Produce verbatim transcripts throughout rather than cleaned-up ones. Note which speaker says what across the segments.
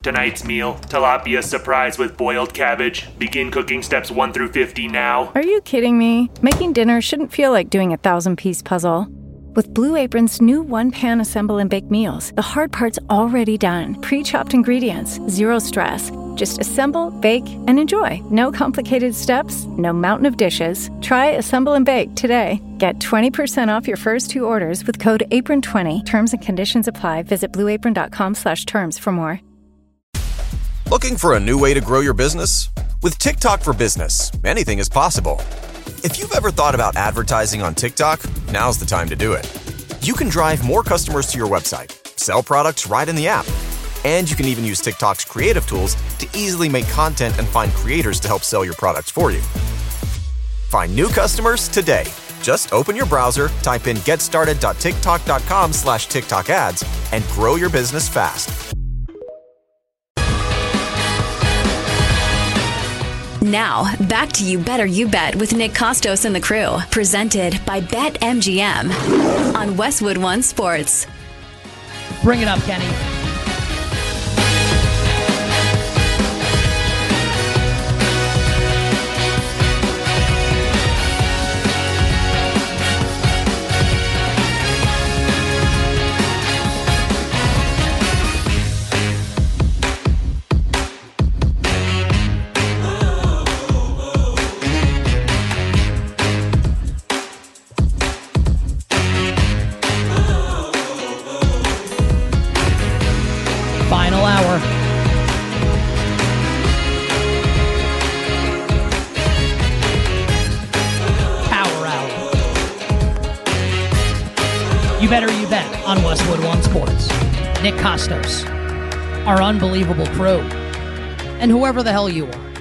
Speaker 1: Tonight's meal, tilapia surprise with boiled cabbage. Begin cooking steps one through fifty now.
Speaker 2: Are you kidding me? Making dinner shouldn't feel like doing a thousand-piece puzzle. With Blue Apron's new one-pan assemble and bake meals, the hard part's already done. Pre-chopped ingredients, zero stress. Just assemble, bake, and enjoy. No complicated steps, no mountain of dishes. Try Assemble and Bake today. Get twenty percent off your first two orders with code apron twenty. Terms and conditions apply. Visit blueapron.com slash terms for more.
Speaker 3: Looking for a new way to grow your business? With TikTok for Business, anything is possible. If you've ever thought about advertising on TikTok, now's the time to do it. You can drive more customers to your website, sell products right in the app, and you can even use TikTok's creative tools to easily make content and find creators to help sell your products for you. Find new customers today. Just open your browser, type in getstarted.tiktok.com slash TikTok ads, and grow your business fast.
Speaker 4: Now, back to You Better You Bet with Nick Costos and the crew. Presented by BetMGM on Westwood One Sports.
Speaker 5: Bring it up, Kenny. You Better You Bet on Westwood One Sports. Nick Costos, our unbelievable crew, and whoever the hell you are.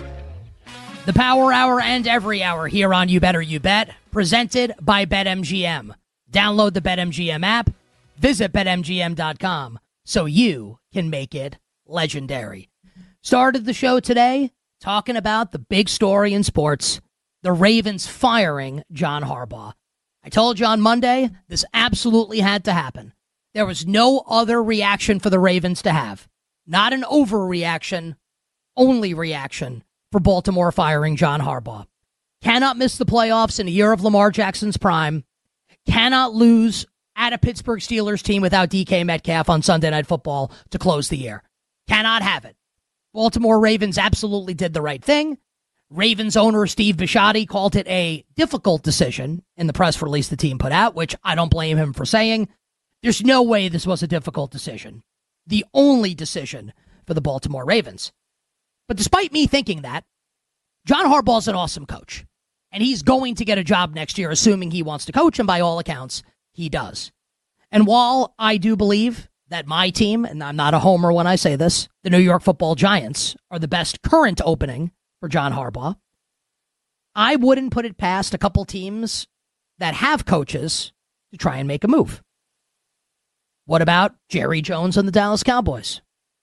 Speaker 5: The Power Hour and every hour here on You Better You Bet, presented by BetMGM. Download the BetMGM app, visit bet M G M dot com so you can make it legendary. Started the show today talking about the big story in sports, the Ravens firing John Harbaugh. I told you on Monday, this absolutely had to happen. There was no other reaction for the Ravens to have. Not an overreaction, only reaction for Baltimore firing John Harbaugh. Cannot miss the playoffs in a year of Lamar Jackson's prime. Cannot lose at a Pittsburgh Steelers team without D K Metcalf on Sunday Night Football to close the year. Cannot have it. Baltimore Ravens absolutely did the right thing. Ravens owner Steve Bisciotti called it a difficult decision in the press release the team put out, which I don't blame him for saying. There's no way this was a difficult decision. The only decision for the Baltimore Ravens. But despite me thinking that, John Harbaugh's an awesome coach. And he's going to get a job next year, assuming he wants to coach, and by all accounts, he does. And while I do believe that my team, and I'm not a homer when I say this, the New York Football Giants are the best current opening for John Harbaugh, I wouldn't put it past a couple teams that have coaches to try and make a move. What about Jerry Jones and the Dallas Cowboys?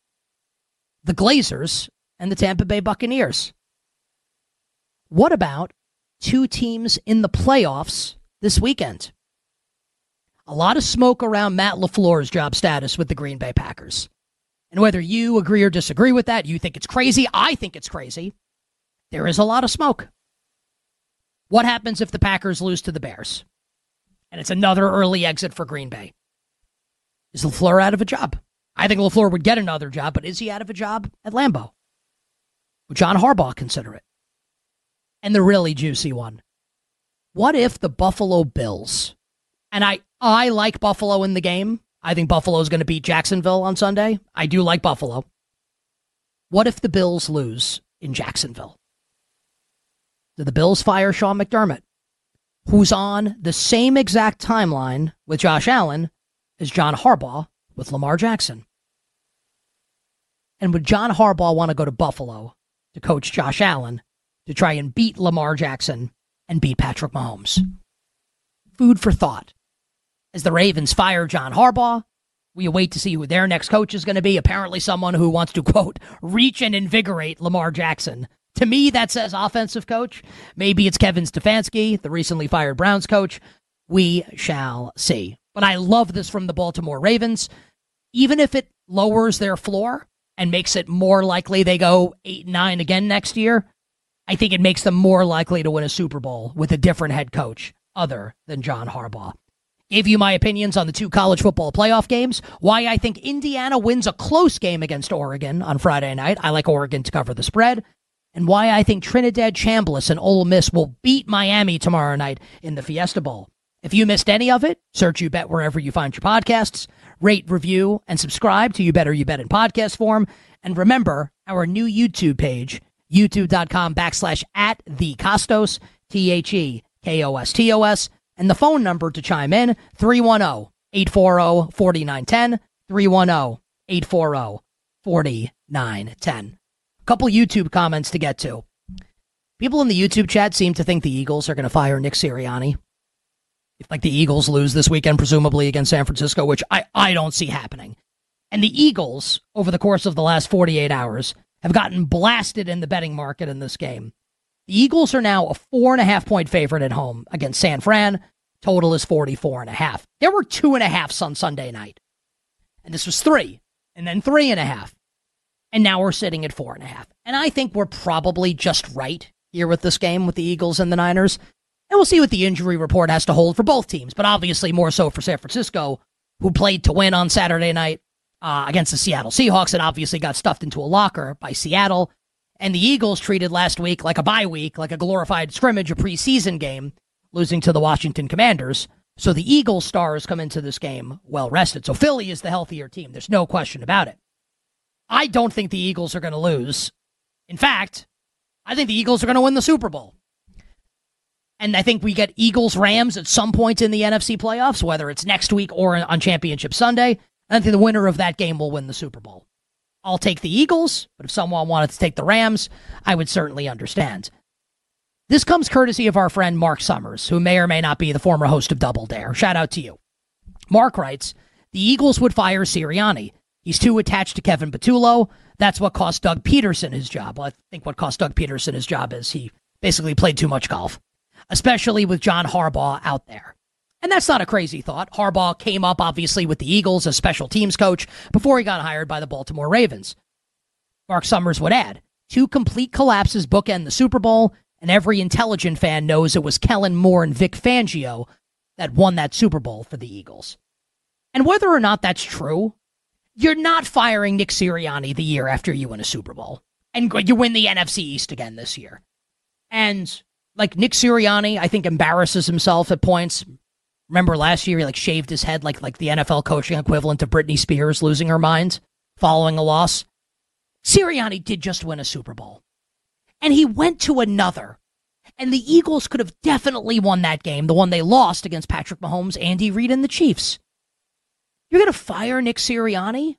Speaker 5: The Glazers and the Tampa Bay Buccaneers? What about two teams in the playoffs this weekend? A lot of smoke around Matt LaFleur's job status with the Green Bay Packers. And whether you agree or disagree with that, you think it's crazy, I think it's crazy. There is a lot of smoke. What happens if the Packers lose to the Bears? And it's another early exit for Green Bay. Is LaFleur out of a job? I think LaFleur would get another job, but is he out of a job at Lambeau? Would John Harbaugh consider it? And the really juicy one. What if the Buffalo Bills, and I, I like Buffalo in the game. I think Buffalo is going to beat Jacksonville on Sunday. I do like Buffalo. What if the Bills lose in Jacksonville? Do the Bills fire Sean McDermott, who's on the same exact timeline with Josh Allen as John Harbaugh with Lamar Jackson? And would John Harbaugh want to go to Buffalo to coach Josh Allen to try and beat Lamar Jackson and beat Patrick Mahomes? Food for thought. As the Ravens fire John Harbaugh, we await to see who their next coach is going to be. Apparently someone who wants to, quote, reach and invigorate Lamar Jackson. To me, that says offensive coach. Maybe it's Kevin Stefanski, the recently fired Browns coach. We shall see. But I love this from the Baltimore Ravens. Even if it lowers their floor and makes it more likely they go eight and nine again next year, I think it makes them more likely to win a Super Bowl with a different head coach other than John Harbaugh. Gave you my opinions on the two college football playoff games, why I think Indiana wins a close game against Oregon on Friday night. I like Oregon to cover the spread. And why I think Trinidad Chambliss and Ole Miss will beat Miami tomorrow night in the Fiesta Bowl. If you missed any of it, search You Bet wherever you find your podcasts. Rate, review, and subscribe to You Better You Bet in podcast form. And remember, our new YouTube page, youtube.com backslash at the Costos, T H E K O S T O S. And the phone number to chime in, three one zero, eight four zero, four nine one zero, three one zero, eight four zero, four nine one zero. A couple YouTube comments to get to. People in the YouTube chat seem to think the Eagles are going to fire Nick Sirianni. If, like, the Eagles lose this weekend, presumably against San Francisco, which I, I don't see happening. And the Eagles, over the course of the last forty-eight hours, have gotten blasted in the betting market in this game. The Eagles are now a four and a half point favorite at home against San Fran. Total is forty-four and a half. There were two and a halves on Sunday night. And this was three. And then three and a half. And now we're sitting at four and a half. And I think we're probably just right here with this game with the Eagles and the Niners. And we'll see what the injury report has to hold for both teams. But obviously more so for San Francisco, who played to win on Saturday night uh, against the Seattle Seahawks and obviously got stuffed into a locker by Seattle. And the Eagles treated last week like a bye week, like a glorified scrimmage, a preseason game, losing to the Washington Commanders. So the Eagles stars come into this game well rested. So Philly is the healthier team. There's no question about it. I don't think the Eagles are going to lose. In fact, I think the Eagles are going to win the Super Bowl. And I think we get Eagles-Rams at some point in the N F C playoffs, whether it's next week or on Championship Sunday. I think the winner of that game will win the Super Bowl. I'll take the Eagles, but if someone wanted to take the Rams, I would certainly understand. This comes courtesy of our friend Mark Summers, who may or may not be the former host of Double Dare. Shout out to you. Mark writes, the Eagles would fire Sirianni. He's too attached to Kevin Patullo. That's what cost Doug Peterson his job. Well, I think what cost Doug Peterson his job is he basically played too much golf, especially with John Harbaugh out there. And that's not a crazy thought. Harbaugh came up, obviously, with the Eagles as special teams coach before he got hired by the Baltimore Ravens. Mark Summers would add, two complete collapses bookend the Super Bowl, and every intelligent fan knows it was Kellen Moore and Vic Fangio that won that Super Bowl for the Eagles. And whether or not that's true, you're not firing Nick Sirianni the year after you win a Super Bowl. And you win the N F C East again this year. And, like, Nick Sirianni, I think, embarrasses himself at points. Remember last year he like shaved his head like like the N F L coaching equivalent of Britney Spears losing her mind following a loss. Sirianni did just win a Super Bowl. And he went to another. And the Eagles could have definitely won that game, the one they lost against Patrick Mahomes, Andy Reid, and the Chiefs. You're going to fire Nick Sirianni?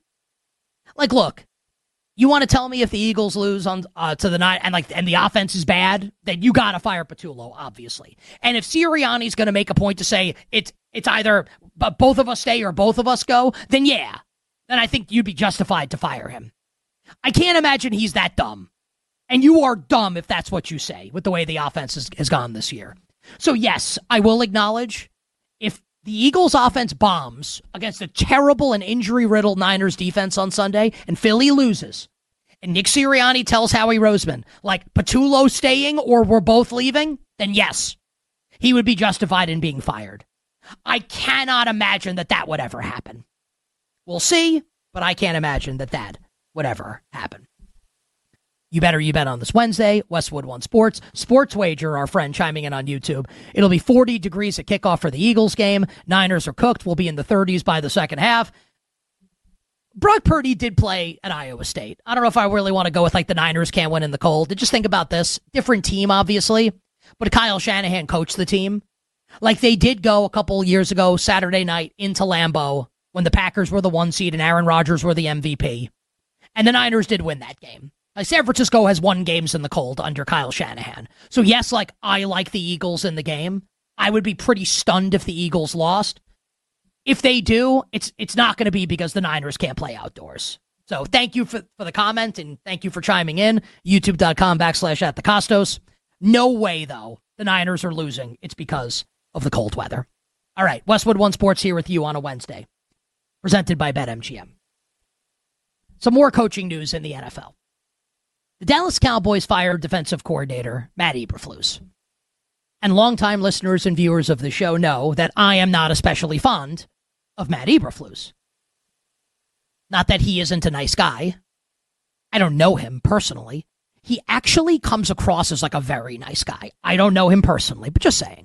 Speaker 5: Like, look, you want to tell me if the Eagles lose on uh, to the night and like and the offense is bad, then you got to fire Patullo, obviously. And if Sirianni's going to make a point to say it's it's either both of us stay or both of us go, then yeah, then I think you'd be justified to fire him. I can't imagine he's that dumb. And you are dumb if that's what you say with the way the offense has, has gone this year. So yes, I will acknowledge if the Eagles offense bombs against a terrible and injury-riddled Niners defense on Sunday, and Philly loses, and Nick Sirianni tells Howie Roseman, like, Patullo staying or we're both leaving, then yes, he would be justified in being fired. I cannot imagine that that would ever happen. We'll see, but I can't imagine that that would ever happen. You better you bet on this Wednesday, Westwood One Sports. Sports Wager, our friend chiming in on YouTube. It'll be forty degrees at kickoff for the Eagles game. Niners are cooked. We'll be in the thirties by the second half. Brock Purdy did play at Iowa State. I don't know if I really want to go with like the Niners can't win in the cold. Just think about this. Different team, obviously. But Kyle Shanahan coached the team. Like they did go a couple years ago, Saturday night, into Lambeau when the Packers were the one seed and Aaron Rodgers were the M V P. And the Niners did win that game. Like San Francisco has won games in the cold under Kyle Shanahan. So yes, like I like the Eagles in the game. I would be pretty stunned if the Eagles lost. If they do, it's it's not going to be because the Niners can't play outdoors. So thank you for, for the comment and thank you for chiming in. YouTube.com backslash at the Costos. No way, though, the Niners are losing. It's because of the cold weather. All right, Westwood One Sports here with you on a Wednesday. Presented by BetMGM. Some more coaching news in the N F L. The Dallas Cowboys fired defensive coordinator Matt Eberflus. And longtime listeners and viewers of the show know that I am not especially fond of Matt Eberflus. Not that he isn't a nice guy. I don't know him personally. He actually comes across as like a very nice guy. I don't know him personally, but just saying.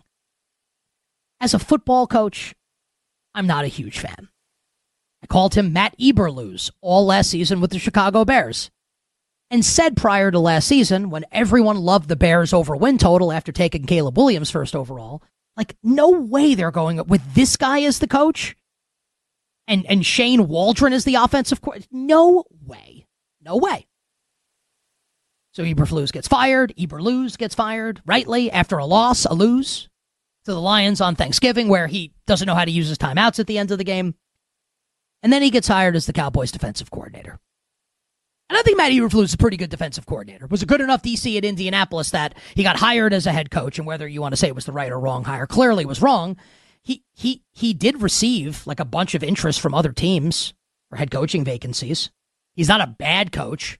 Speaker 5: As a football coach, I'm not a huge fan. I called him Matt Eberflus all last season with the Chicago Bears. And said prior to last season, when everyone loved the Bears over win total after taking Caleb Williams first overall, like, no way they're going with this guy as the coach and, and Shane Waldron as the offensive coordinator. No way. No way. So Eberflus gets fired. Eberflus gets fired, rightly, after a loss, a lose to the Lions on Thanksgiving, where he doesn't know how to use his timeouts at the end of the game. And then he gets hired as the Cowboys defensive coordinator. And I think Matt Eberflus is a pretty good defensive coordinator. Was a good enough D C at Indianapolis that he got hired as a head coach, and whether you want to say it was the right or wrong hire, clearly was wrong. He he he did receive like a bunch of interest from other teams for head coaching vacancies. He's not a bad coach.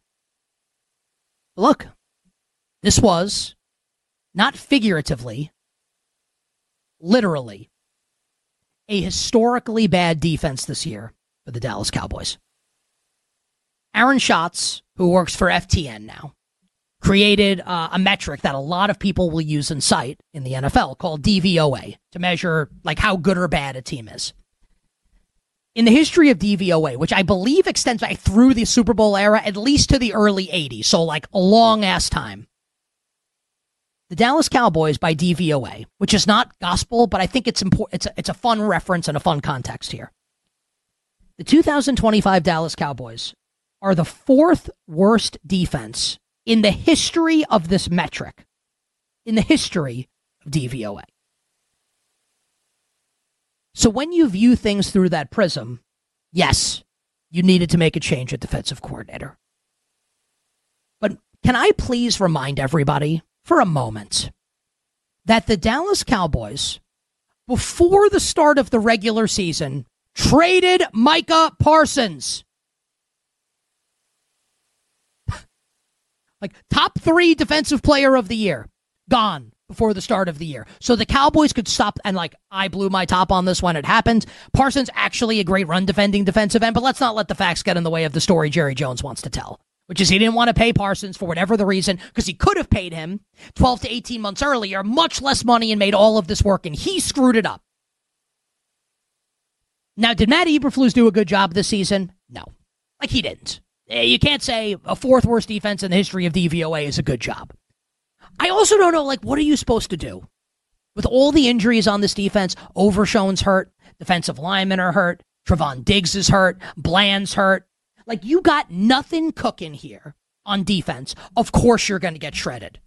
Speaker 5: But look, this was not figuratively, literally, a historically bad defense this year for the Dallas Cowboys. Aaron Schatz, who works for F T N now, created uh, a metric that a lot of people will use and cite in the N F L called D V O A to measure like how good or bad a team is. In the history of D V O A, which I believe extends back through the Super Bowl era, at least to the early eighties, so like a long-ass time, the Dallas Cowboys by D V O A, which is not gospel, but I think it's important. It's a, it's a fun reference and a fun context here. The two thousand twenty-five Dallas Cowboys are the fourth worst defense in the history of this metric, in the history of D V O A. So when you view things through that prism, yes, you needed to make a change at defensive coordinator. But can I please remind everybody for a moment that the Dallas Cowboys, before the start of the regular season, traded Micah Parsons. Like, top three defensive player of the year, gone before the start of the year. So the Cowboys could stop, and like, I blew my top on this when it happened. Parsons actually a great run-defending defensive end, but let's not let the facts get in the way of the story Jerry Jones wants to tell, which is he didn't want to pay Parsons for whatever the reason, because he could have paid him twelve to eighteen months earlier, much less money, and made all of this work, and he screwed it up. Now, did Matt Eberflus do a good job this season? No. Like, he didn't. You can't say a fourth worst defense in the history of D V O A is a good job. I also don't know, like, what are you supposed to do? With all the injuries on this defense, Overshown's hurt, defensive linemen are hurt, Trevon Diggs is hurt, Bland's hurt. Like, you got nothing cooking here on defense. Of course you're going to get shredded.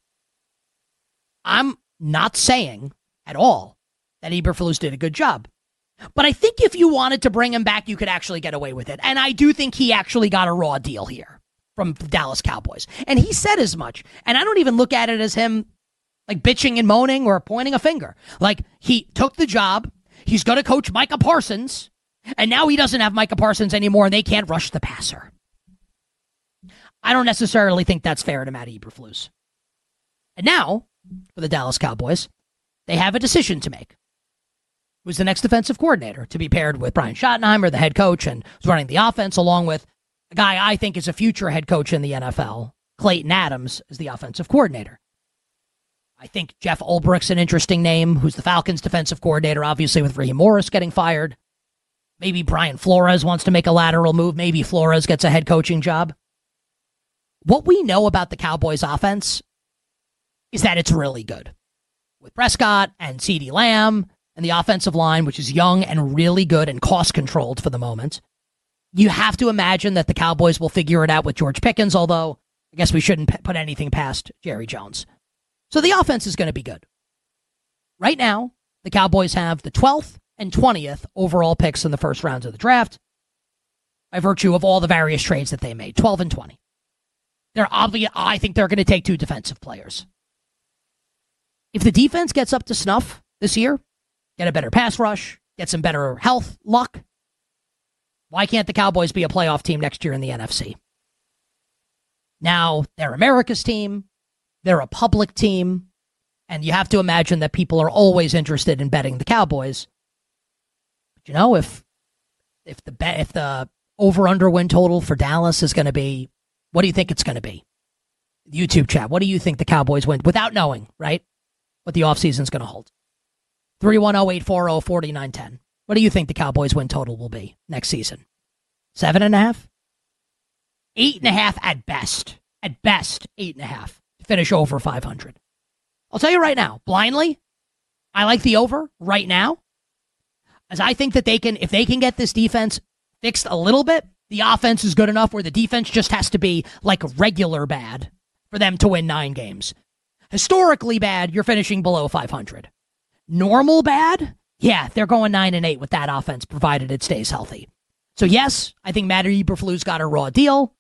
Speaker 5: I'm not saying at all that Eberflus did a good job. But I think if you wanted to bring him back, you could actually get away with it. And I do think he actually got a raw deal here from the Dallas Cowboys. And he said as much. And I don't even look at it as him like bitching and moaning or pointing a finger. Like, he took the job. He's going to coach Micah Parsons. And now he doesn't have Micah Parsons anymore, and they can't rush the passer. I don't necessarily think that's fair to Matt Eberflus. And now, for the Dallas Cowboys, they have a decision to make. Who's the next defensive coordinator to be paired with Brian Schottenheimer, the head coach, and who's running the offense, along with a guy I think is a future head coach in the N F L, Clayton Adams, as the offensive coordinator. I think Jeff Ulbricht's an interesting name, who's the Falcons defensive coordinator, obviously with Raheem Morris getting fired. Maybe Brian Flores wants to make a lateral move. Maybe Flores gets a head coaching job. What we know about the Cowboys offense is that it's really good. With Prescott and CeeDee Lamb and the offensive line, which is young and really good and cost-controlled for the moment, you have to imagine that the Cowboys will figure it out with George Pickens, although I guess we shouldn't p- put anything past Jerry Jones. So the offense is going to be good. Right now, the Cowboys have the twelfth and twentieth overall picks in the first rounds of the draft by virtue of all the various trades that they made, twelve and twenty. They're obvious. I think they're going to take two defensive players. If the defense gets up to snuff this year, get a better pass rush, get some better health, luck, Why can't the Cowboys be a playoff team next year in the N F C? Now, they're America's team. They're a public team. And you have to imagine that people are always interested in betting the Cowboys. But you know, if if the bet, if the over-under win total for Dallas is going to be, what do you think it's going to be? YouTube chat, what do you think the Cowboys win? Without knowing, right, what the offseason is going to hold. three one zero, eight four zero, four nine one zero. What do you think the Cowboys win total will be next season? Seven and a half? Eight and a half at best. At best, eight and a half. To finish over five hundred. I'll tell you right now, blindly, I like the over right now. As I think that they can, if they can get this defense fixed a little bit, the offense is good enough where the defense just has to be like regular bad for them to win nine games. Historically bad, you're finishing below five hundred. Normal bad? Yeah, they're going nine and eight with that offense, provided it stays healthy. So yes, I think Matt Eberflus got a raw deal.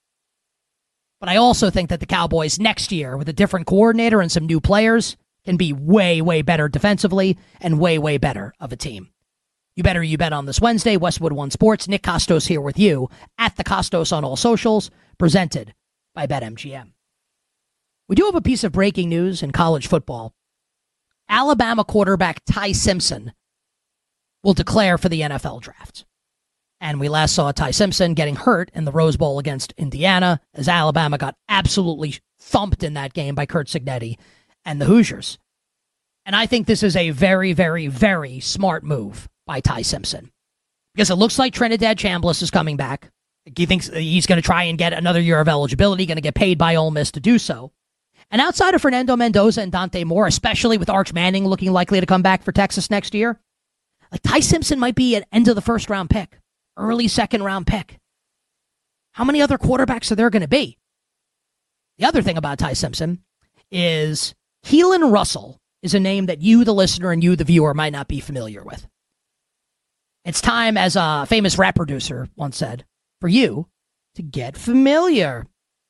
Speaker 5: But I also think that the Cowboys next year, with a different coordinator and some new players, can be way, way better defensively and way, way better of a team. You better you bet on this Wednesday. Westwood One Sports. Nick Kostos here with you at the Kostos on all socials, presented by BetMGM. We do have a piece of breaking news in college football. Alabama quarterback Ty Simpson will declare for the N F L draft. And we last saw Ty Simpson getting hurt in the Rose Bowl against Indiana as Alabama got absolutely thumped in that game by Curt Cignetti and the Hoosiers. And I think this is a very, very, very smart move by Ty Simpson. Because it looks like Trinidad Chambliss is coming back. He thinks he's going to try and get another year of eligibility, going to get paid by Ole Miss to do so. And outside of Fernando Mendoza and Dante Moore, especially with Arch Manning looking likely to come back for Texas next year, like Ty Simpson might be an end of the first round pick. Early second round pick. How many other quarterbacks are there going to be? The other thing about Ty Simpson is Keelan Russell is a name that you, the listener, and you, the viewer, might not be familiar with. It's time, as a famous rap producer once said, for you to get familiar.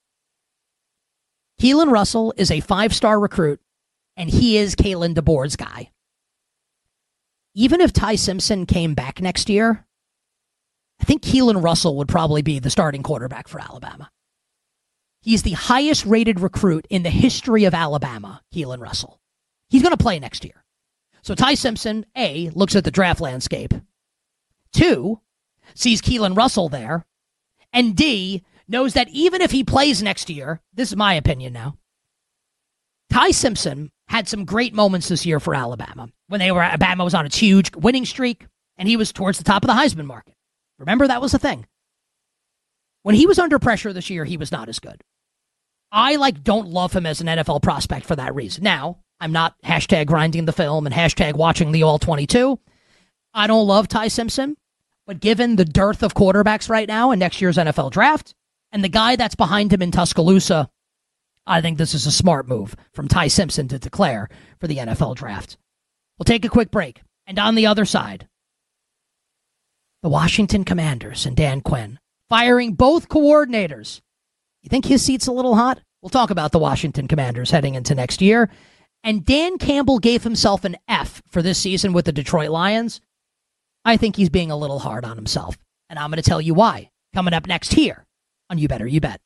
Speaker 5: Keelan Russell is a five-star recruit, and he is Kalen DeBoer's guy. Even if Ty Simpson came back next year, I think Keelan Russell would probably be the starting quarterback for Alabama. He's the highest rated recruit in the history of Alabama, Keelan Russell. He's going to play next year. So Ty Simpson, A, looks at the draft landscape. Two, sees Keelan Russell there. And D, knows that even if he plays next year, this is my opinion now, Ty Simpson had some great moments this year for Alabama. When they were, Alabama was on a huge winning streak, and he was towards the top of the Heisman market. Remember, that was the thing. When he was under pressure this year, he was not as good. I, like, don't love him as an N F L prospect for that reason. Now, I'm not hashtag grinding the film and hashtag watching the all twenty-two. I don't love Ty Simpson, but given the dearth of quarterbacks right now in next year's N F L draft, and the guy that's behind him in Tuscaloosa, I think this is a smart move from Ty Simpson to declare for the N F L draft. We'll take a quick break. And on the other side, the Washington Commanders and Dan Quinn firing both coordinators. You think his seat's a little hot? We'll talk about the Washington Commanders heading into next year. And Dan Campbell gave himself an F for this season with the Detroit Lions. I think he's being a little hard on himself. And I'm going to tell you why. Coming up next here on You Better You Bet.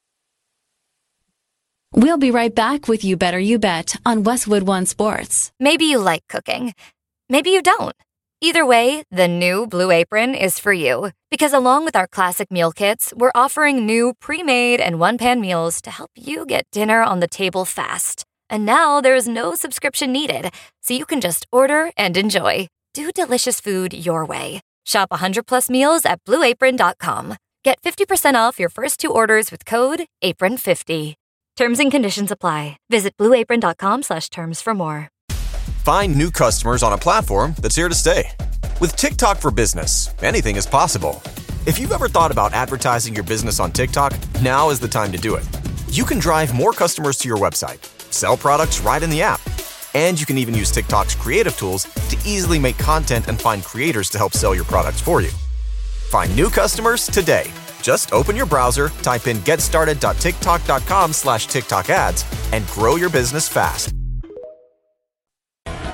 Speaker 4: We'll be right back with You Better You Bet on Westwood One Sports.
Speaker 6: Maybe you like cooking. Maybe you don't. Either way, the new Blue Apron is for you. Because along with our classic meal kits, we're offering new pre-made and one-pan meals to help you get dinner on the table fast. And now there's no subscription needed, so you can just order and enjoy. Do delicious food your way. Shop one hundred plus meals at blue apron dot com. Get fifty percent off your first two orders with code apron fifty. Terms and conditions apply. Visit blue apron dot com slash terms for more.
Speaker 3: Find new customers on a platform that's here to stay. With TikTok for Business, anything is possible. If you've ever thought about advertising your business on TikTok, now is the time to do it. You can drive more customers to your website, sell products right in the app, and you can even use TikTok's creative tools to easily make content and find creators to help sell your products for you. Find new customers today. Just open your browser, type in getstarted.tiktok.com slash TikTok ads, and grow your business fast.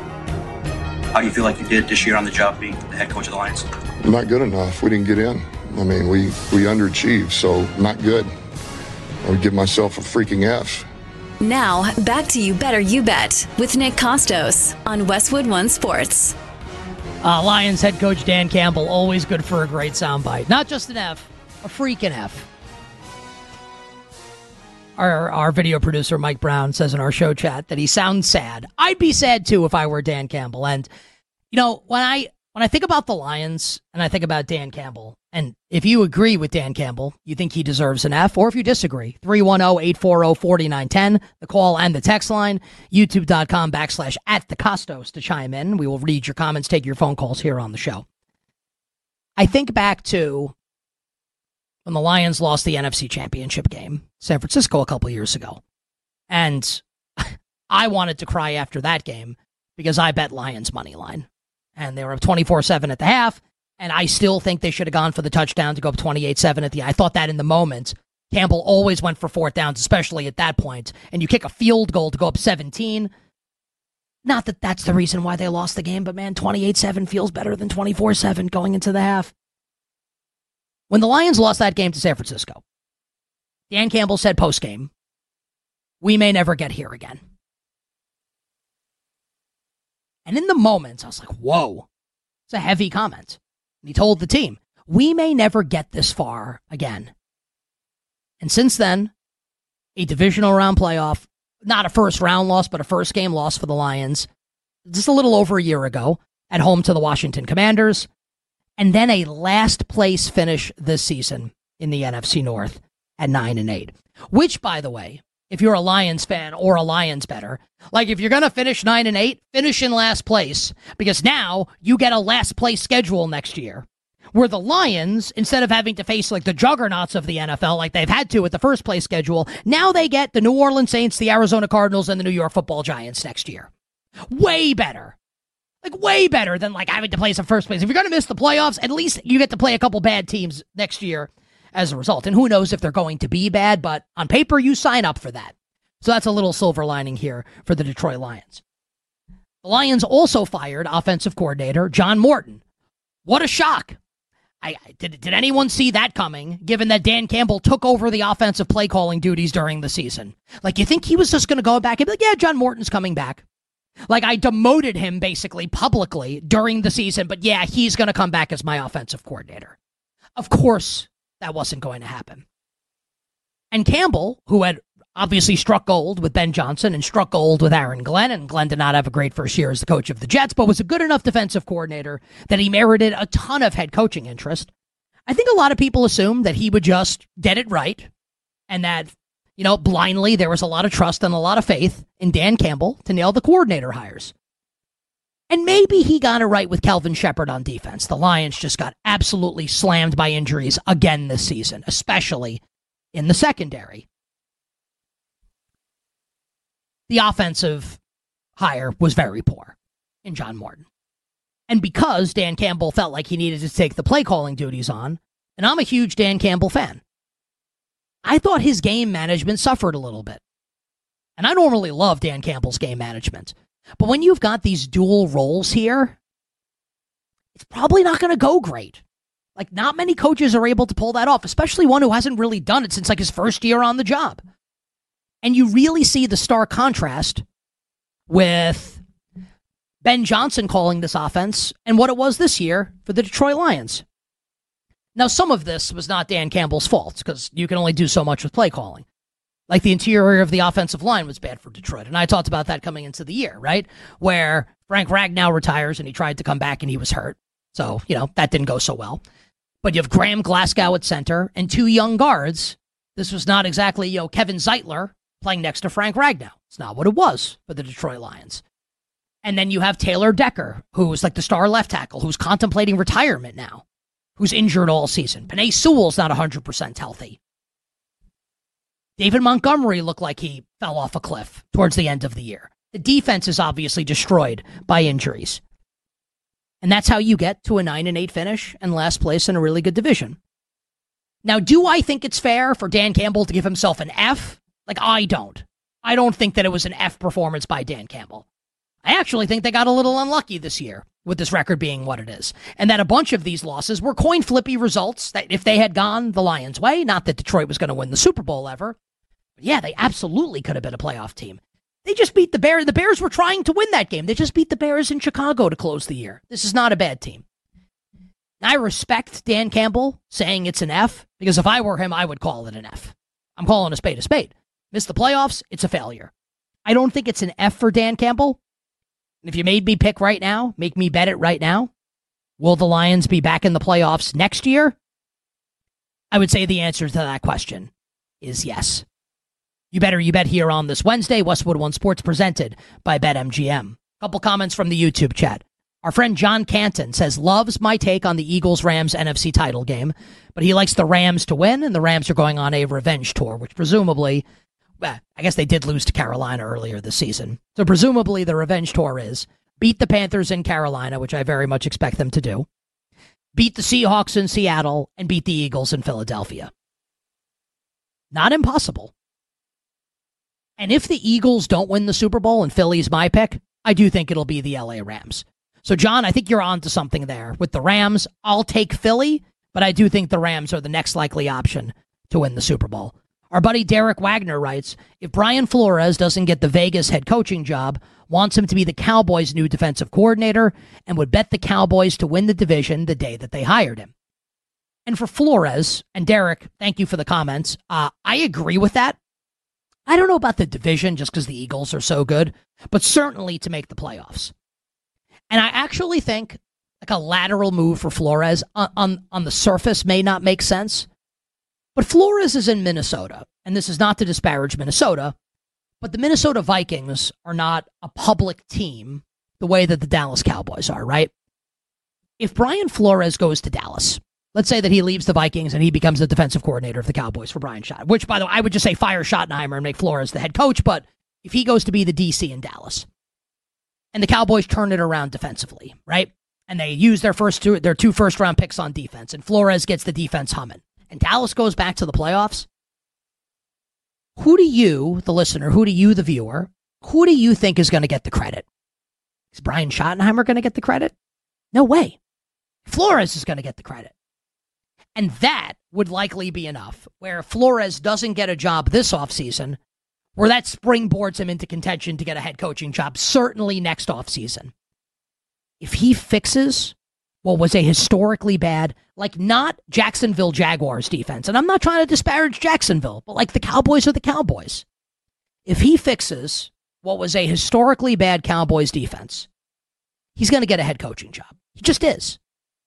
Speaker 7: How do you feel like you did this year on the job being the head coach of the Lions?
Speaker 8: Not good enough. We didn't get in.
Speaker 7: I mean, we, we underachieved, so not good. I would give myself a freaking F.
Speaker 4: Now, back to You Better You Bet with Nick Costos on Westwood One Sports.
Speaker 5: Uh, Lions head coach Dan Campbell, always good for a great soundbite. Not just an F, a freaking F. Our, our video producer, Mike Brown, says in our show chat that he sounds sad. I'd be sad, too, if I were Dan Campbell. And, you know, when I when I think about the Lions and I think about Dan Campbell, and if you agree with Dan Campbell, you think he deserves an F, or if you disagree, three one zero, eight four zero, four nine one zero, the call and the text line, youtube.com backslash at the Costos to chime in. We will read your comments, take your phone calls here on the show. I think back to when the Lions lost the N F C Championship game, San Francisco, a couple years ago. And I wanted to cry after that game because I bet Lions money line. And they were up twenty-four seven at the half. And I still think they should have gone for the touchdown to go up twenty-eight seven at the end. I thought that in the moment. Campbell always went for fourth downs, especially at that point. And you kick a field goal to go up seventeen. Not that that's the reason why they lost the game, but man, twenty-eight seven feels better than twenty-four seven going into the half. When the Lions lost that game to San Francisco, Dan Campbell said post-game, "We may never get here again." And in the moment, I was like, whoa, it's a heavy comment. And he told the team, we may never get this far again. And since then, a divisional round playoff, not a first round loss, but a first game loss for the Lions, just a little over a year ago, at home to the Washington Commanders, and then a last place finish this season in the N F C North at nine and eight. Which, by the way, if you're a Lions fan or a Lions bettor, like if you're going to finish nine and eight, finish in last place, because now you get a last place schedule next year, where the Lions, instead of having to face like the juggernauts of the N F L like they've had to with the first place schedule, now they get the New Orleans Saints, the Arizona Cardinals, and the New York Football Giants next year. Way better. Like way better than like having to play some first place. If you're going to miss the playoffs, at least you get to play a couple bad teams next year as a result. And who knows if they're going to be bad, but on paper, you sign up for that. So that's a little silver lining here for the Detroit Lions. The Lions also fired offensive coordinator John Morton. What a shock. I, did, did anyone see that coming, given that Dan Campbell took over the offensive play calling duties during the season? Like, you think he was just going to go back and be like, yeah, John Morton's coming back. Like, I demoted him basically publicly during the season, but yeah, he's going to come back as my offensive coordinator. Of course, that wasn't going to happen. And Campbell, who had obviously struck gold with Ben Johnson and struck gold with Aaron Glenn, and Glenn did not have a great first year as the coach of the Jets, but was a good enough defensive coordinator that he merited a ton of head coaching interest. I think a lot of people assumed that he would just get it right, and that, you know, blindly there was a lot of trust and a lot of faith in Dan Campbell to nail the coordinator hires. And maybe he got it right with Kelvin Shepard on defense. The Lions just got absolutely slammed by injuries again this season, especially in the secondary. The offensive hire was very poor in John Morton. And because Dan Campbell felt like he needed to take the play calling duties on, and I'm a huge Dan Campbell fan, I thought his game management suffered a little bit. And I normally love Dan Campbell's game management. But when you've got these dual roles here, it's probably not going to go great. Like, not many coaches are able to pull that off, especially one who hasn't really done it since like his first year on the job. And you really see the stark contrast with Ben Johnson calling this offense and what it was this year for the Detroit Lions. Now, some of this was not Dan Campbell's fault, because you can only do so much with play calling. Like, the interior of the offensive line was bad for Detroit, and I talked about that coming into the year, right? Where Frank Ragnow retires, and he tried to come back, and he was hurt. So, you know, that didn't go so well. But you have Graham Glasgow at center and two young guards. This was not exactly, you know, Kevin Zeitler playing next to Frank Ragnow. It's not what it was for the Detroit Lions. And then you have Taylor Decker, who's like the star left tackle, who's contemplating retirement now, who's injured all season. Penei Sewell's not one hundred percent healthy. David Montgomery looked like he fell off a cliff towards the end of the year. The defense is obviously destroyed by injuries. And that's how you get to a nine and eight finish and last place in a really good division. Now, do I think it's fair for Dan Campbell to give himself an F? Like, I don't. I don't think that it was an F performance by Dan Campbell. I actually think they got a little unlucky this year with this record being what it is. And that a bunch of these losses were coin flippy results that if they had gone the Lions' way, not that Detroit was going to win the Super Bowl ever, but yeah, they absolutely could have been a playoff team. They just beat the Bears. The Bears were trying to win that game. They just beat the Bears in Chicago to close the year. This is not a bad team. I respect Dan Campbell saying it's an F, because if I were him, I would call it an F. I'm calling a spade a spade. Miss the playoffs, it's a failure. I don't think it's an F for Dan Campbell. If you made me pick right now, make me bet it right now, will the Lions be back in the playoffs next year? I would say the answer to that question is yes. You better you bet here on this Wednesday, Westwood One Sports presented by BetMGM. A couple comments from the YouTube chat. Our friend John Canton says, loves my take on the Eagles-Rams N F C title game, but he likes the Rams to win, and the Rams are going on a revenge tour, which presumably, well, I guess they did lose to Carolina earlier this season. So presumably the revenge tour is beat the Panthers in Carolina, which I very much expect them to do, beat the Seahawks in Seattle, and beat the Eagles in Philadelphia. Not impossible. And if the Eagles don't win the Super Bowl and Philly's my pick, I do think it'll be the L A Rams. So, John, I think you're on to something there. With the Rams, I'll take Philly, but I do think the Rams are the next likely option to win the Super Bowl. Our buddy Derek Wagner writes, if Brian Flores doesn't get the Vegas head coaching job, wants him to be the Cowboys' new defensive coordinator, and would bet the Cowboys to win the division the day that they hired him. And for Flores, and Derek, thank you for the comments, uh, I agree with that. I don't know about the division just because the Eagles are so good, but certainly to make the playoffs. And I actually think like a lateral move for Flores on, on, on the surface may not make sense. But Flores is in Minnesota, and this is not to disparage Minnesota, but the Minnesota Vikings are not a public team the way that the Dallas Cowboys are, right? If Brian Flores goes to Dallas, let's say that he leaves the Vikings and he becomes the defensive coordinator of the Cowboys for Brian Schottenheimer, which, by the way, I would just say fire Schottenheimer and make Flores the head coach, but if he goes to be the D C in Dallas, and the Cowboys turn it around defensively, right? And they use their first two, their two first round picks on defense, and Flores gets the defense humming, and Dallas goes back to the playoffs. Who do you, the listener, who do you, the viewer, who do you think is going to get the credit? Is Brian Schottenheimer going to get the credit? No way. Flores is going to get the credit. And that would likely be enough, where Flores doesn't get a job this offseason, where that springboards him into contention to get a head coaching job, certainly next offseason. If he fixes what was a historically bad, like not Jacksonville Jaguars defense, and I'm not trying to disparage Jacksonville, but like the Cowboys are the Cowboys. If he fixes what was a historically bad Cowboys defense, he's going to get a head coaching job. He just is.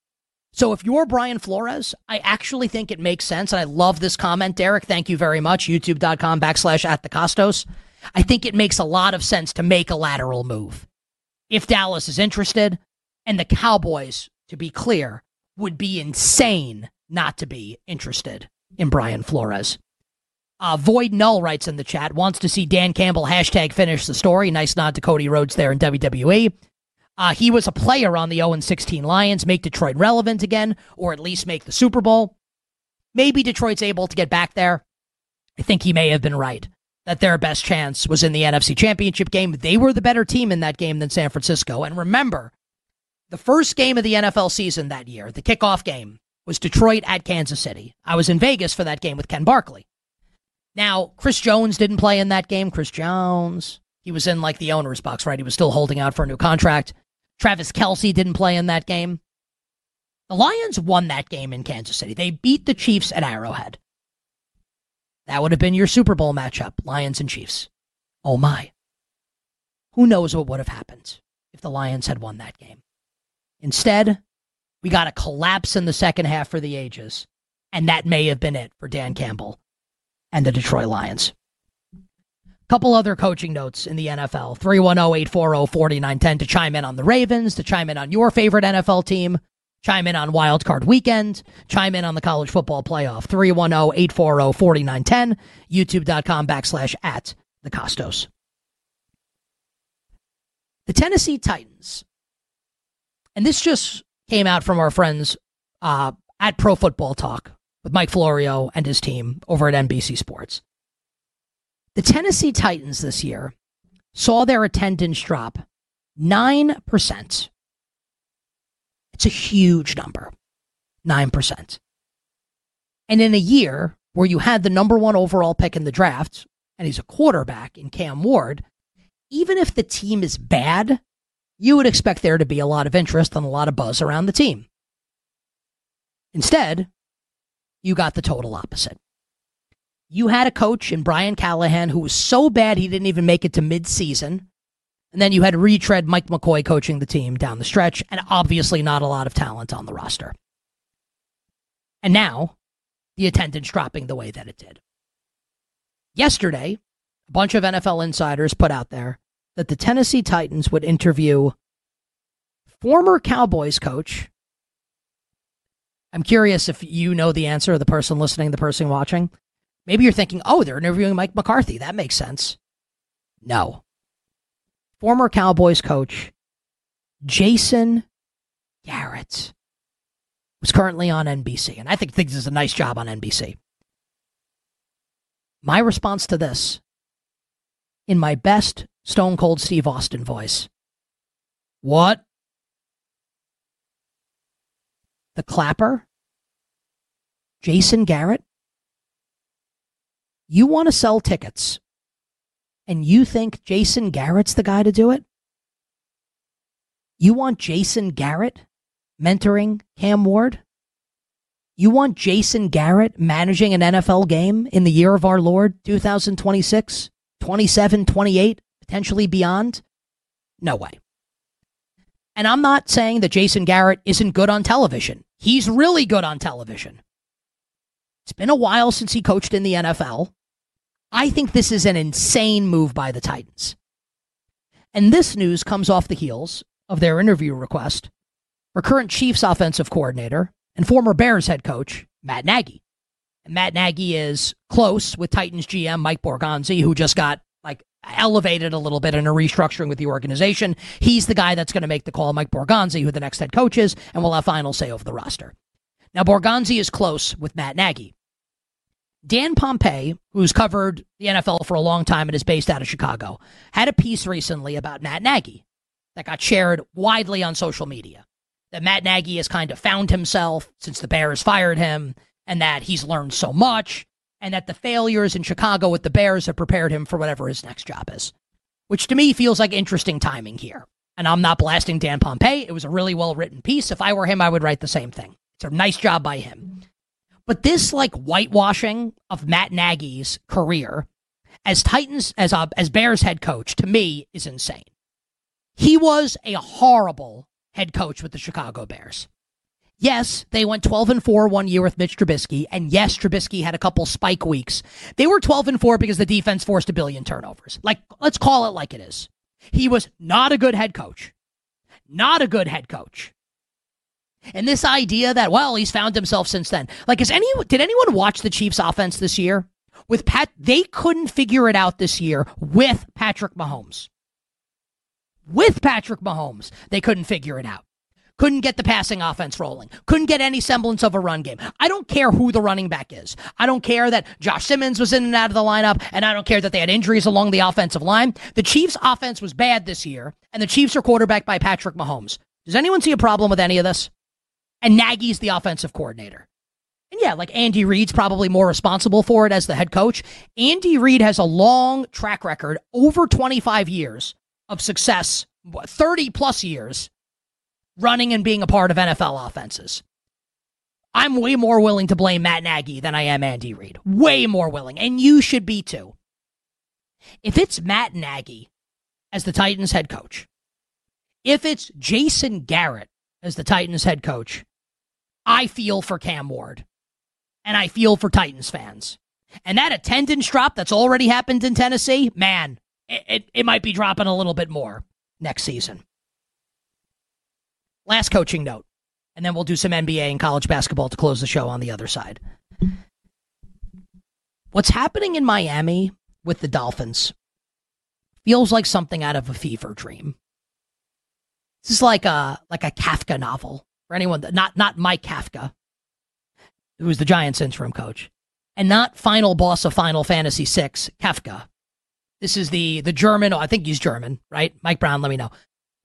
Speaker 5: So if you're Brian Flores, I actually think it makes sense. And I love this comment, Derek. Thank you very much. YouTube.com backslash at the Costos. I think it makes a lot of sense to make a lateral move. If Dallas is interested, and the Cowboys, to be clear, would be insane not to be interested in Brian Flores. Uh, Void Null writes in the chat, wants to see Dan Campbell hashtag finish the story. Nice nod to Cody Rhodes there in W W E. Uh, he was a player on the oh and sixteen Lions, make Detroit relevant again, or at least make the Super Bowl. Maybe Detroit's able to get back there. I think he may have been right, that their best chance was in the N F C Championship game. They were the better team in that game than San Francisco. And remember, the first game of the N F L season that year, the kickoff game, was Detroit at Kansas City. I was in Vegas for that game with Ken Barkley. Now, Chris Jones didn't play in that game. Chris Jones, he was in like the owner's box, right? He was still holding out for a new contract. Travis Kelce didn't play in that game. The Lions won that game in Kansas City. They beat the Chiefs at Arrowhead. That would have been your Super Bowl matchup, Lions and Chiefs. Oh my. Who knows what would have happened if the Lions had won that game. Instead, we got a collapse in the second half for the ages, and that may have been it for Dan Campbell and the Detroit Lions. Couple other coaching notes in the N F L. three one zero, eight four zero, four nine one zero to chime in on the Ravens, to chime in on your favorite N F L team, chime in on Wild Card Weekend, chime in on the college football playoff. three one zero, eight four zero, four nine one zero, youtube.com backslash at the Costos. The Tennessee Titans, and this just came out from our friends uh, at Pro Football Talk with Mike Florio and his team over at N B C Sports. The Tennessee Titans this year saw their attendance drop nine percent. It's a huge number. nine percent. And in a year where you had the number one overall pick in the draft, and he's a quarterback in Cam Ward, even if the team is bad, you would expect there to be a lot of interest and a lot of buzz around the team. Instead, you got the total opposite. You had a coach in Brian Callahan who was so bad he didn't even make it to mid-season. And then you had retread Mike McCoy coaching the team down the stretch, and obviously not a lot of talent on the roster. And now, the attendance dropping the way that it did. Yesterday, a bunch of N F L insiders put out there that the Tennessee Titans would interview former Cowboys coach. I'm curious if you know the answer, the person listening, the person watching. Maybe you're thinking, oh, they're interviewing Mike McCarthy. That makes sense. No. Former Cowboys coach Jason Garrett was currently on N B C, and I think this is a nice job on N B C. My response to this, in my best Stone Cold Steve Austin voice: what? The Clapper? Jason Garrett? You want to sell tickets, and you think Jason Garrett's the guy to do it? You want Jason Garrett mentoring Cam Ward? You want Jason Garrett managing an N F L game in the year of our Lord, two thousand twenty-six, twenty-seven, twenty-eight, potentially beyond? No way. And I'm not saying that Jason Garrett isn't good on television. He's really good on television. It's been a while since he coached in the N F L. I think this is an insane move by the Titans. And this news comes off the heels of their interview request for current Chiefs offensive coordinator and former Bears head coach, Matt Nagy. And Matt Nagy is close with Titans G M Mike Borgonzi, who just got like elevated a little bit in a restructuring with the organization. He's the guy that's going to make the call, Mike Borgonzi, who the next head coach is, and will have final say over the roster. Now, Borgonzi is close with Matt Nagy. Dan Pompei, who's covered the N F L for a long time and is based out of Chicago, had a piece recently about Matt Nagy that got shared widely on social media. That Matt Nagy has kind of found himself since the Bears fired him, and that he's learned so much, and that the failures in Chicago with the Bears have prepared him for whatever his next job is. Which to me feels like interesting timing here. And I'm not blasting Dan Pompei. It was a really well-written piece. If I were him, I would write the same thing. It's a nice job by him. But this like whitewashing of Matt Nagy's career as Titans, as a, as Bears head coach, to me is insane. He was a horrible head coach with the Chicago Bears. Yes, they went twelve and four one year with Mitch Trubisky, and yes, Trubisky had a couple spike weeks. They were twelve and four because the defense forced a billion turnovers. Like, let's call it like it is. He was not a good head coach. Not a good head coach. And this idea that, well, he's found himself since then. Like, is any, did anyone watch the Chiefs offense this year? With Pat, they couldn't figure it out this year with Patrick Mahomes. With Patrick Mahomes, they couldn't figure it out. Couldn't get the passing offense rolling. Couldn't get any semblance of a run game. I don't care who the running back is. I don't care that Josh Simmons was in and out of the lineup, and I don't care that they had injuries along the offensive line. The Chiefs' offense was bad this year, and the Chiefs are quarterbacked by Patrick Mahomes. Does anyone see a problem with any of this? And Nagy's the offensive coordinator. And yeah, like Andy Reid's probably more responsible for it as the head coach. Andy Reid has a long track record, over twenty-five years of success, thirty plus years, running and being a part of N F L offenses. I'm way more willing to blame Matt Nagy than I am Andy Reid. Way more willing. And you should be too. If it's Matt Nagy as the Titans head coach, if it's Jason Garrett as the Titans head coach, I feel for Cam Ward. And I feel for Titans fans. And that attendance drop that's already happened in Tennessee, man, it, it, it might be dropping a little bit more next season. Last coaching note, and then we'll do some N B A and college basketball to close the show on the other side. What's happening in Miami with the Dolphins feels like something out of a fever dream. This is like a like a Kafka novel for anyone that not not Mike Kafka, who was the Giants' interim coach, and not final boss of Final Fantasy six, Kafka. This is the the German. Oh, I think he's German, right? Mike Brown, let me know.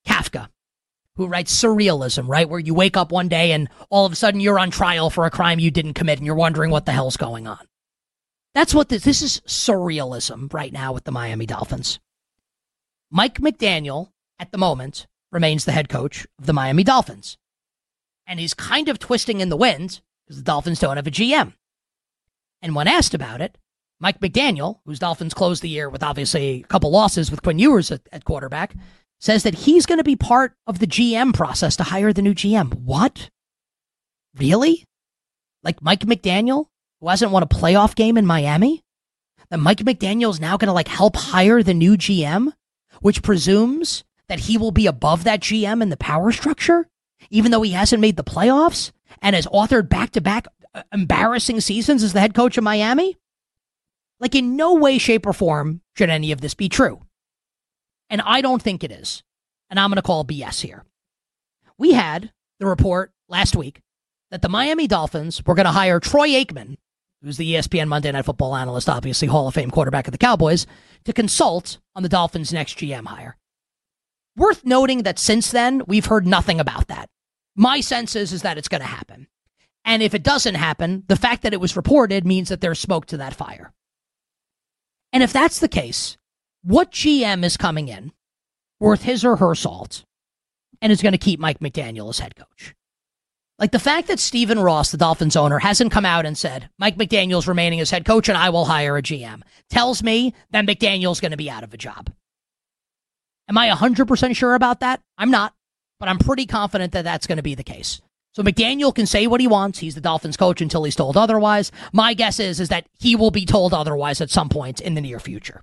Speaker 5: Kafka, who writes surrealism, right? Where you wake up one day and all of a sudden you're on trial for a crime you didn't commit and you're wondering what the hell's going on. That's what this, this is surrealism right now with the Miami Dolphins. Mike McDaniel, at the moment, remains the head coach of the Miami Dolphins. And he's kind of twisting in the wind because the Dolphins don't have a G M. And when asked about it, Mike McDaniel, whose Dolphins closed the year with obviously a couple losses with Quinn Ewers at, at quarterback, says that he's going to be part of the G M process to hire the new G M. What? Really? Like Mike McDaniel, who hasn't won a playoff game in Miami? That Mike McDaniel's now going to like help hire the new G M, which presumes that he will be above that G M in the power structure, even though he hasn't made the playoffs and has authored back-to-back embarrassing seasons as the head coach of Miami? Like, in no way, shape, or form should any of this be true. And I don't think it is. And I'm going to call B S here. We had the report last week that the Miami Dolphins were going to hire Troy Aikman, who's the E S P N Monday Night Football analyst, obviously Hall of Fame quarterback of the Cowboys, to consult on the Dolphins' next G M hire. Worth noting that since then, we've heard nothing about that. My sense is, is that it's going to happen. And if it doesn't happen, the fact that it was reported means that there's smoke to that fire. And if that's the case, what G M is coming in worth his or her salt and is going to keep Mike McDaniel as head coach? Like the fact that Stephen Ross, the Dolphins owner, hasn't come out and said, Mike McDaniel's remaining as head coach and I will hire a G M, tells me that McDaniel's going to be out of a job. Am I one hundred percent sure about that? I'm not, but I'm pretty confident that that's going to be the case. So McDaniel can say what he wants. He's the Dolphins coach until he's told otherwise. My guess is, is that he will be told otherwise at some point in the near future.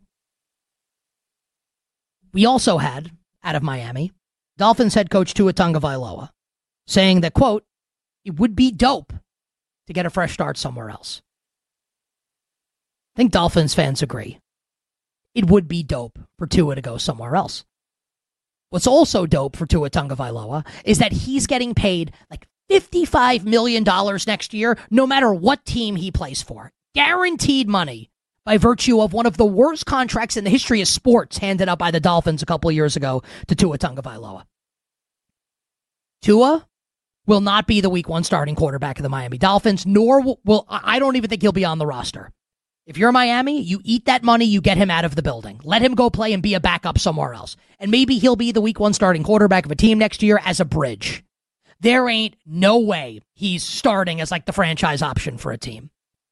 Speaker 5: We also had, out of Miami, Dolphins head coach Tua Tagovailoa saying that, quote, it would be dope to get a fresh start somewhere else. I think Dolphins fans agree. It would be dope for Tua to go somewhere else. What's also dope for Tua Tagovailoa is that he's getting paid like fifty-five million dollars next year, no matter what team he plays for. Guaranteed money by virtue of one of the worst contracts in the history of sports handed up by the Dolphins a couple of years ago to Tua Tagovailoa. Tua will not be the week one starting quarterback of the Miami Dolphins, nor will, will I don't even think he'll be on the roster. If you're Miami, you eat that money, you get him out of the building. Let him go play and be a backup somewhere else. And maybe he'll be the week one starting quarterback of a team next year as a bridge. There ain't no way he's starting as like the franchise option for a team.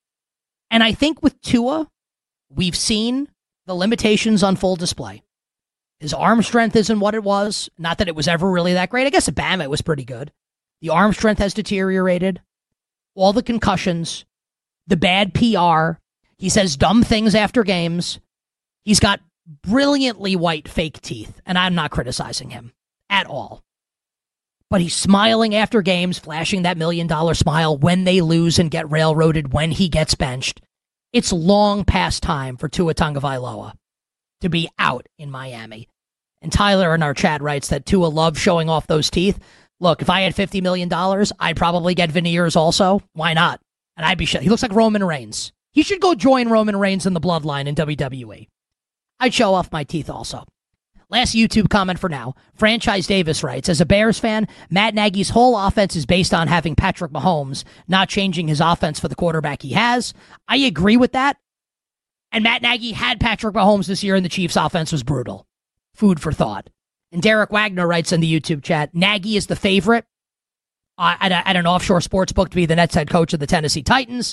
Speaker 5: And I think with Tua, we've seen the limitations on full display. His arm strength isn't what it was. Not that it was ever really that great. I guess at Bama it was pretty good. The arm strength has deteriorated. All the concussions, the bad P R. He says dumb things after games. He's got brilliantly white fake teeth, and I'm not criticizing him at all. But he's smiling after games, flashing that million-dollar smile when they lose and get railroaded when he gets benched. It's long past time for Tua Tagovailoa to be out in Miami. And Tyler in our chat writes that Tua loves showing off those teeth. Look, if I had fifty million dollars, I'd probably get veneers also. Why not? And I'd be sh- He looks like Roman Reigns. He should go join Roman Reigns in the bloodline in W W E. I'd show off my teeth also. Last YouTube comment for now. Franchise Davis writes, as a Bears fan, Matt Nagy's whole offense is based on having Patrick Mahomes, not changing his offense for the quarterback he has. I agree with that. And Matt Nagy had Patrick Mahomes this year, and the Chiefs' offense was brutal. Food for thought. And Derek Wagner writes in the YouTube chat, Nagy is the favorite uh, at, a, at an offshore sports book to be the Nets head coach of the Tennessee Titans.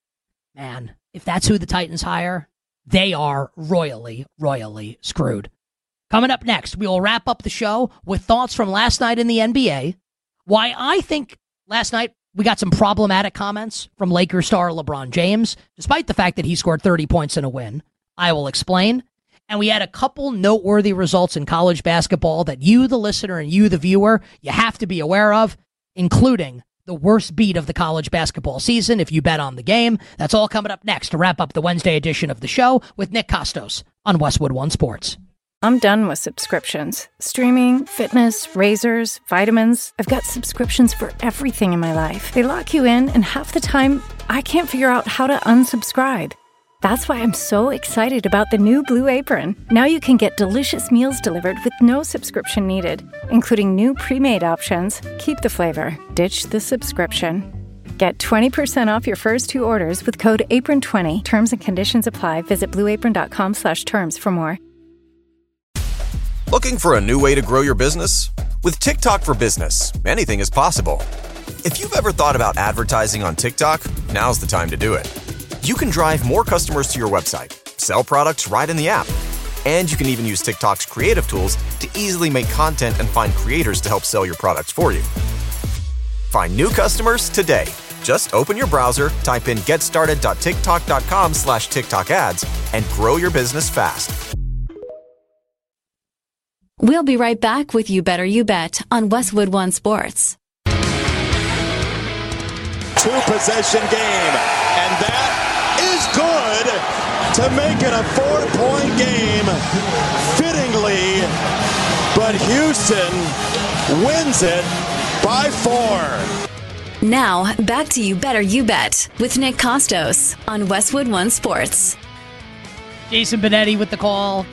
Speaker 5: Man, if that's who the Titans hire, they are royally, royally screwed. Coming up next, we will wrap up the show with thoughts from last night in the N B A, why I think last night we got some problematic comments from Lakers star LeBron James, despite the fact that he scored thirty points in a win. I will explain. And we had a couple noteworthy results in college basketball that you, the listener, and you, the viewer, you have to be aware of, including the worst beat of the college basketball season if you bet on the game. That's all coming up next to wrap up the Wednesday edition of the show with Nick Kostos on Westwood One Sports.
Speaker 2: I'm done with subscriptions. Streaming, fitness, razors, vitamins. I've got subscriptions for everything in my life. They lock you in, and half the time, I can't figure out how to unsubscribe. That's why I'm so excited about the new Blue Apron. Now you can get delicious meals delivered with no subscription needed, including new pre-made options. Keep the flavor, ditch the subscription. Get twenty percent off your first two orders with code apron twenty. Terms and conditions apply. Visit blueapron.com slash terms for more.
Speaker 3: Looking for a new way to grow your business? With TikTok for Business, anything is possible. If you've ever thought about advertising on TikTok, now's the time to do it. You can drive more customers to your website, sell products right in the app, and you can even use TikTok's creative tools to easily make content and find creators to help sell your products for you. Find new customers today. Just open your browser, type in getstarted.tiktok.com slash TikTok ads, and grow your business fast.
Speaker 4: We'll be right back with You Better You Bet on Westwood One Sports.
Speaker 8: Two-possession game, and that is good to make it a four-point game, fittingly, but Houston wins it by four.
Speaker 4: Now, back to You Better You Bet with Nick Costos on Westwood One Sports.
Speaker 5: Jason Benetti with the call.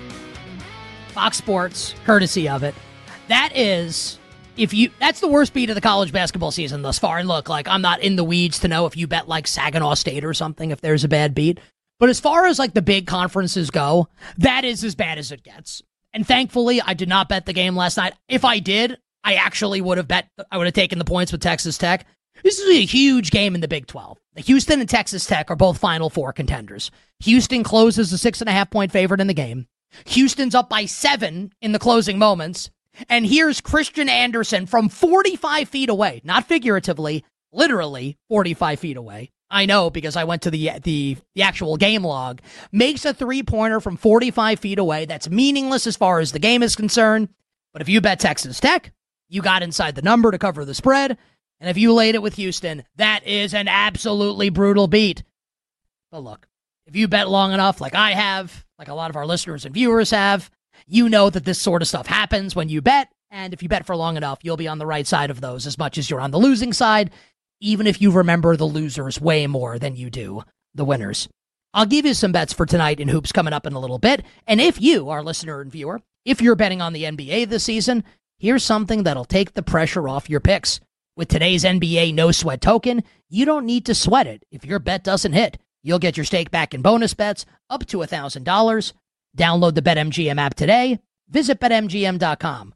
Speaker 5: Fox Sports, courtesy of it. That is, if you, that's the worst beat of the college basketball season thus far. And look, like, I'm not in the weeds to know if you bet like Saginaw State or something, if there's a bad beat. But as far as like the big conferences go, that is as bad as it gets. And thankfully, I did not bet the game last night. If I did, I actually would have bet, I would have taken the points with Texas Tech. This is a huge game in the Big twelve. Houston and Texas Tech are both Final Four contenders. Houston closes a six and a half point favorite in the game. Houston's up by seven in the closing moments. And here's Christian Anderson from forty-five feet away, not figuratively, literally forty-five feet away. I know because I went to the, the, the actual game log. Makes a three-pointer from forty-five feet away. That's meaningless as far as the game is concerned. But if you bet Texas Tech, you got inside the number to cover the spread. And if you laid it with Houston, that is an absolutely brutal beat. But look, if you bet long enough, like I have, like a lot of our listeners and viewers have, you know that this sort of stuff happens when you bet. And if you bet for long enough, you'll be on the right side of those as much as you're on the losing side, even if you remember the losers way more than you do the winners. I'll give you some bets for tonight in hoops coming up in a little bit. And if you, our listener and viewer, if you're betting on the N B A this season, here's something that'll take the pressure off your picks. With today's N B A no sweat token, you don't need to sweat it. If your bet doesn't hit, you'll get your stake back in bonus bets up to one thousand dollars. Download the BetMGM app today. Visit bet M G M dot com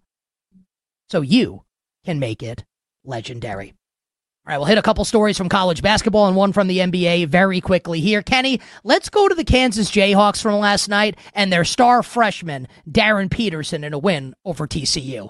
Speaker 5: so you can make it legendary. All right, we'll hit a couple stories from college basketball and one from the N B A very quickly here. Kenny, let's go to the Kansas Jayhawks from last night and their star freshman, Darren Peterson, in a win over T C U.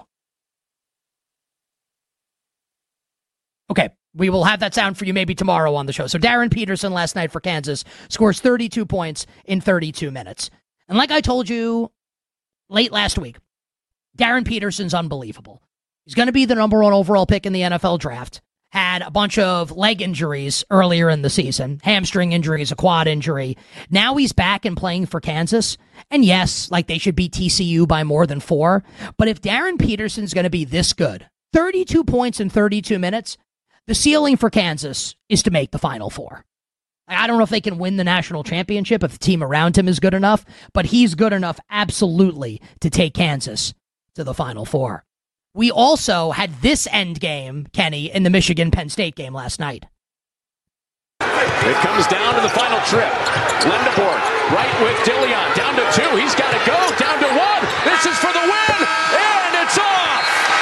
Speaker 5: Okay, we will have that sound for you maybe tomorrow on the show. So Darren Peterson last night for Kansas scores thirty-two points in thirty-two minutes. And like I told you late last week, Darren Peterson's unbelievable. He's going to be the number one overall pick in the N F L draft. Had a bunch of leg injuries earlier in the season, hamstring injuries, a quad injury. Now he's back and playing for Kansas. And yes, like they should beat T C U by more than four. But if Darren Peterson's going to be this good, thirty-two points in thirty-two minutes, the ceiling for Kansas is to make the Final Four. I don't know if they can win the national championship if the team around him is good enough, but he's good enough absolutely to take Kansas to the Final Four. We also had this end game, Kenny, in the Michigan-Penn State game last night.
Speaker 9: It comes down to the final trip. Lindebort right with Dillion. Down to two. He's got to go. Down to one. This is for the win. And it's off.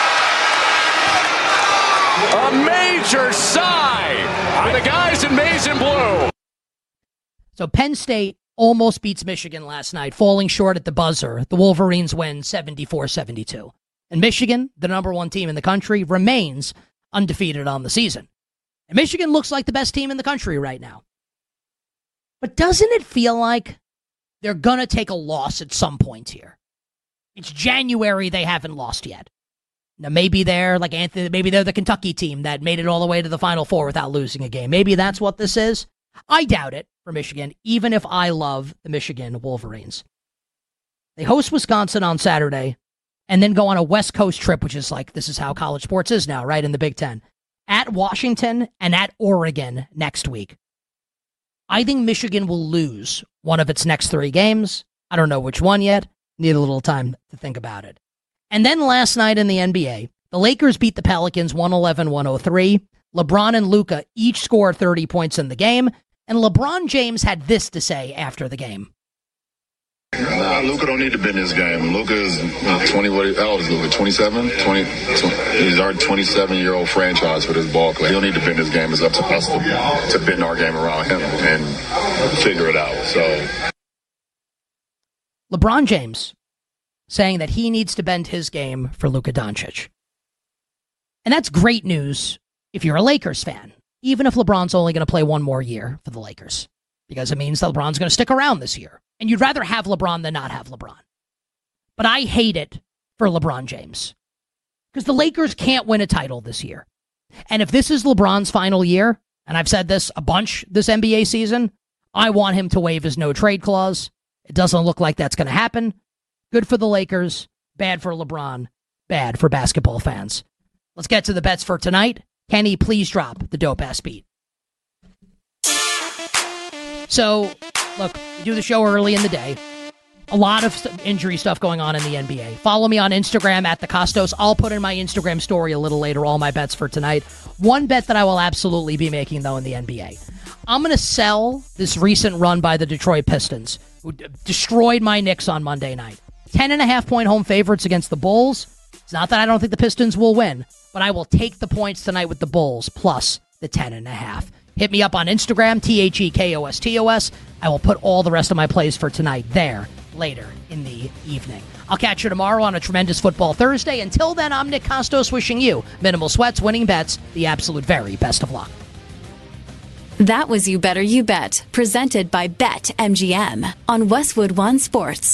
Speaker 9: A major sigh for the guys in maize and blue.
Speaker 5: So Penn State almost beats Michigan last night, falling short at the buzzer. The Wolverines win seventy-four seventy-two. And Michigan, the number one team in the country, remains undefeated on the season. And Michigan looks like the best team in the country right now. But doesn't it feel like they're going to take a loss at some point here? It's January, they haven't lost yet. Now, maybe they're like Anthony, maybe they're the Kentucky team that made it all the way to the Final Four without losing a game. Maybe that's what this is. I doubt it for Michigan, even if I love the Michigan Wolverines. They host Wisconsin on Saturday and then go on a West Coast trip, which is like, this is how college sports is now, right, in the Big Ten. At Washington and at Oregon next week. I think Michigan will lose one of its next three games. I don't know which one yet. Need a little time to think about it. And then last night in the N B A, the Lakers beat the Pelicans one eleven to one oh three. LeBron and Luka each scored thirty points in the game, and LeBron James had this to say after the game.
Speaker 10: Nah, Luka don't need to bend his game. Luka is uh, twenty. What? How old is Luka? twenty-seven. twenty, twenty. He's our twenty-seven-year-old franchise for this ball club. He don't need to bend his game. It's up to us to, to bend our game around him and figure it out. So,
Speaker 5: LeBron James saying that he needs to bend his game for Luka Doncic, and that's great news if you're a Lakers fan. Even if LeBron's only going to play one more year for the Lakers, because it means that LeBron's going to stick around this year. And you'd rather have LeBron than not have LeBron. But I hate it for LeBron James. Because the Lakers can't win a title this year. And if this is LeBron's final year, and I've said this a bunch this N B A season, I want him to waive his no-trade clause. It doesn't look like that's going to happen. Good for the Lakers, bad for LeBron, bad for basketball fans. Let's get to the bets for tonight. Kenny, please drop the dope-ass beat. So, look, we do the show early in the day. A lot of st- injury stuff going on in the N B A. Follow me on Instagram at the Costos. I'll put in my Instagram story a little later all my bets for tonight. One bet that I will absolutely be making, though, in the N B A. I'm going to sell this recent run by the Detroit Pistons, who d- destroyed my Knicks on Monday night. Ten and a half point home favorites against the Bulls. It's not that I don't think the Pistons will win, but I will take the points tonight with the Bulls plus the ten and a half. Hit me up on Instagram, T H E K O S T O S. I will put all the rest of my plays for tonight there later in the evening. I'll catch you tomorrow on a tremendous Football Thursday. Until then, I'm Nick Costos wishing you minimal sweats, winning bets, the absolute very best of luck.
Speaker 4: That was You Better You Bet, presented by BetMGM on Westwood One Sports.